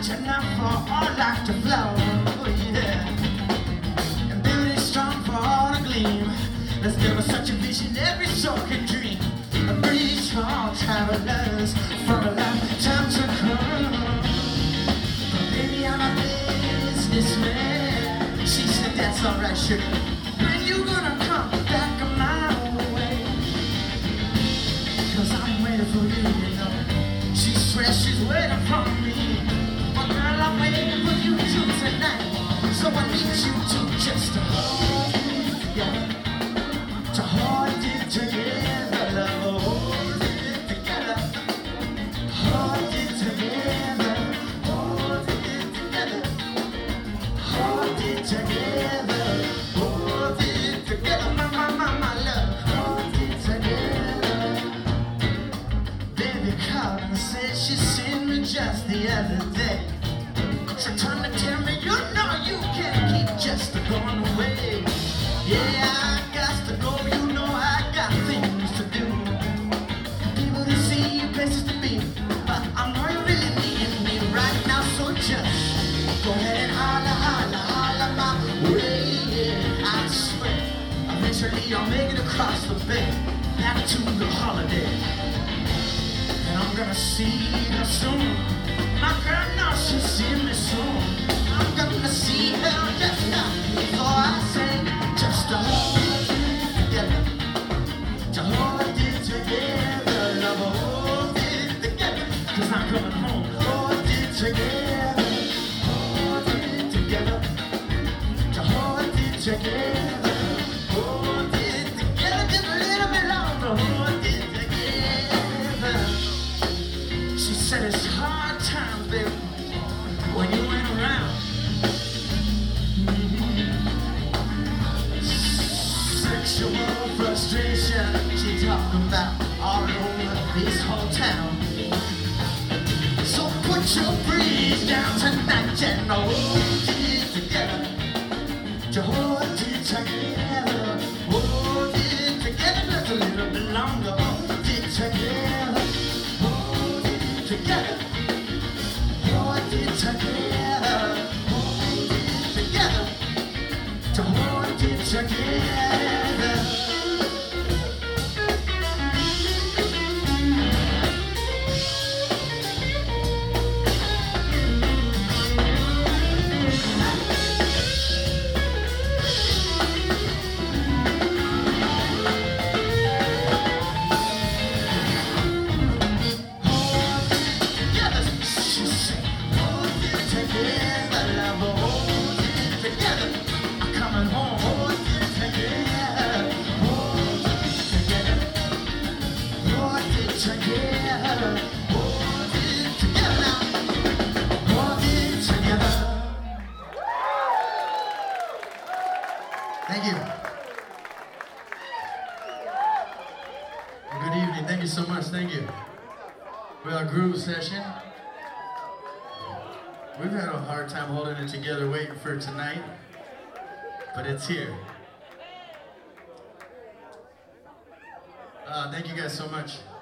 much enough for our life to flow. Oh, yeah. And beauty strong for all to gleam. Let's give us such a vision every soul can dream. And breathe strong travelers for a lifetime to come. But baby, I'm a businessman. She said, that's alright, sugar. When you gonna come back my way? 'Cause I'm waiting for you, you know. She swears she's waiting for me. But girl, I'm waiting for you too tonight. So I need you to just hold it together. To hold it together, love. Hold it together. Hold it together. Hold it together. Hold it together. Hold it together, my love. Hold it together. Baby called and said she seen me just the other day. She turned to tell me, you know you can't keep just going away. Yeah, I got to go, you know I got things to do. People to see, places to be. But I know you really need me right now, so just go ahead and holler, holler, holler my way. Yeah, I swear, eventually I'll make it across the bay, back to the holiday. And I'm gonna see her soon. My girl knows she'll see me soon. I'm gonna see her just now before I say just to hold it together. To hold it together, love, hold it together. 'Cause I'm coming home. Hold it together. Hold it together. To hold it together. Hold it together just a little bit longer. Hold it together. She said it's hard times, baby, when you ain't around. Sexual frustration she talking about all over this whole town. So put your breeze down tonight and hold it together. To hold it together. Hold it together just a little bit longer. Hold it together. Hold it together. Hold it together. Hold it together. To hold it together. Thank you. Good evening. Thank you so much. Thank you. We're our groove session. We've had a hard time holding it together, waiting for tonight, but it's here. Thank you guys so much.